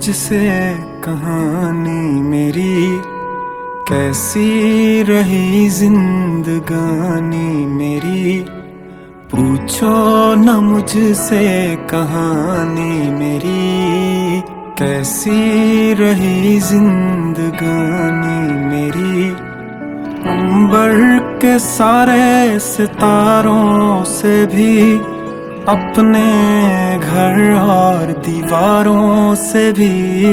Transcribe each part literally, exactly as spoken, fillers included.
मुझसे कहानी मेरी, कैसी रही जिंदगानी मेरी। पूछो न मुझसे कहानी मेरी, कैसी रही जिंदगानी मेरी। अंबर के सारे सितारों से भी, अपने घर और दीवारों से भी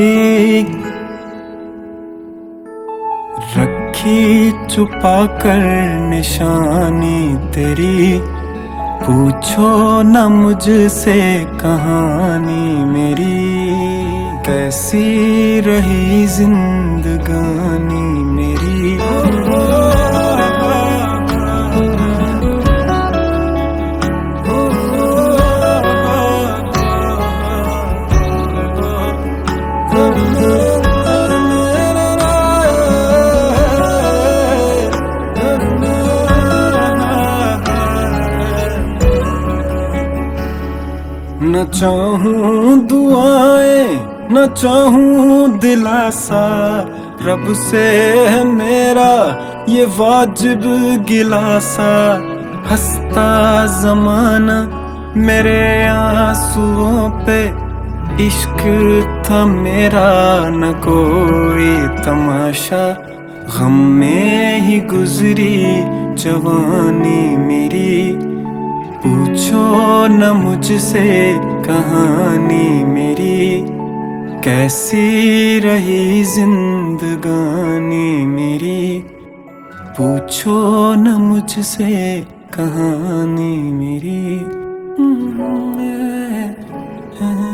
रखी छुपा कर निशानी तेरी। पूछो न मुझसे कहानी मेरी, कैसी रही जिंदगानी मेरी। न चाहूं दुआएं न चाहूं दिलासा, रब से है मेरा ये वाजिब गिलासा। हंसता जमाना मेरे आंसुओं पे, इश्क था मेरा न कोई तमाशा। गम में ही गुजरी जवानी मेरी। पूछो न मुझसे कहानी मेरी, कैसी रही जिंदगानी मेरी। पूछो न मुझसे कहानी मेरी।